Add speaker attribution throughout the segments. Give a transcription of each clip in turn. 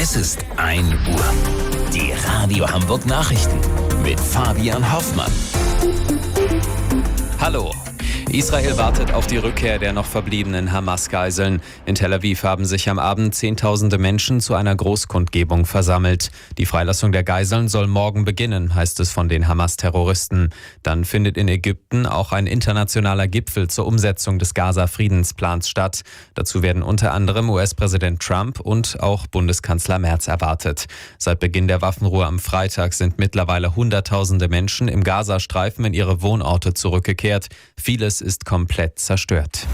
Speaker 1: Es ist 1 Uhr. Die Radio Hamburg Nachrichten mit Fabian Hoffmann.
Speaker 2: Hallo. Israel wartet auf die Rückkehr der noch verbliebenen Hamas-Geiseln. In Tel Aviv haben sich am Abend Zehntausende Menschen zu einer Großkundgebung versammelt. Die Freilassung der Geiseln soll morgen beginnen, heißt es von den Hamas-Terroristen. Dann findet in Ägypten auch ein internationaler Gipfel zur Umsetzung des Gaza-Friedensplans statt. Dazu werden unter anderem US-Präsident Trump und auch Bundeskanzler Merz erwartet. Seit Beginn der Waffenruhe am Freitag sind mittlerweile Hunderttausende Menschen im Gazastreifen in ihre Wohnorte zurückgekehrt. Vieles ist komplett zerstört.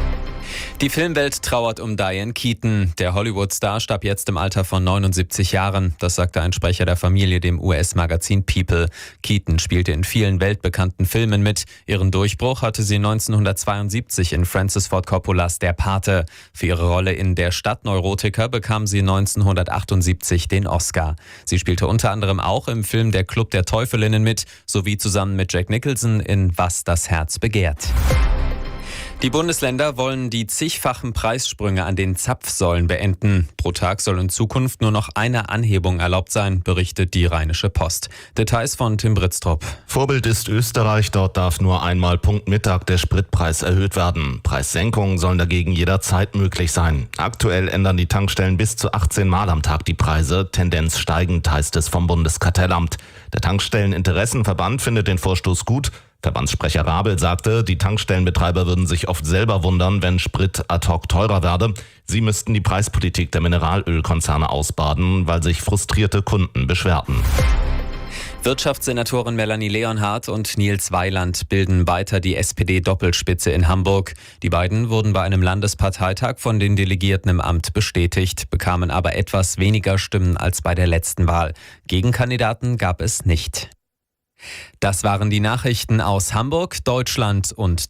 Speaker 2: Die Filmwelt trauert um Diane Keaton. Der Hollywood-Star starb jetzt im Alter von 79 Jahren. Das sagte ein Sprecher der Familie dem US-Magazin People. Keaton spielte in vielen weltbekannten Filmen mit. Ihren Durchbruch hatte sie 1972 in Francis Ford Coppolas Der Pate. Für ihre Rolle in Der Stadtneurotiker bekam sie 1978 den Oscar. Sie spielte unter anderem auch im Film Der Club der Teufelinnen mit, sowie zusammen mit Jack Nicholson in Was das Herz begehrt. Die Bundesländer wollen die zigfachen Preissprünge an den Zapfsäulen beenden. Pro Tag soll in Zukunft nur noch eine Anhebung erlaubt sein, berichtet die Rheinische Post. Details von Tim Britztrup.
Speaker 3: Vorbild ist Österreich. Dort darf nur einmal Punkt Mittag der Spritpreis erhöht werden. Preissenkungen sollen dagegen jederzeit möglich sein. Aktuell ändern die Tankstellen bis zu 18 Mal am Tag die Preise. Tendenz steigend, heißt es vom Bundeskartellamt. Der Tankstelleninteressenverband findet den Vorstoß gut. Verbandssprecher Rabel sagte, die Tankstellenbetreiber würden sich oft selber wundern, wenn Sprit ad hoc teurer werde. Sie müssten die Preispolitik der Mineralölkonzerne ausbaden, weil sich frustrierte Kunden beschwerten.
Speaker 2: Wirtschaftssenatorin Melanie Leonhardt und Nils Weiland bilden weiter die SPD-Doppelspitze in Hamburg. Die beiden wurden bei einem Landesparteitag von den Delegierten im Amt bestätigt, bekamen aber etwas weniger Stimmen als bei der letzten Wahl. Gegenkandidaten gab es nicht. Das waren die Nachrichten aus Hamburg, Deutschland und